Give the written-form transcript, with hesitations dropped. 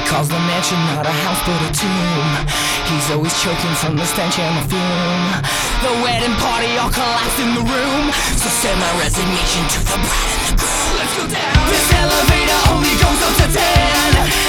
calls the mansion not a house but a tomb. He's always choking from the stench and the fume. The wedding party all collapsed in the room, so send my resignation to the bride and the groom. Let's go down. This elevator only goes up to 10.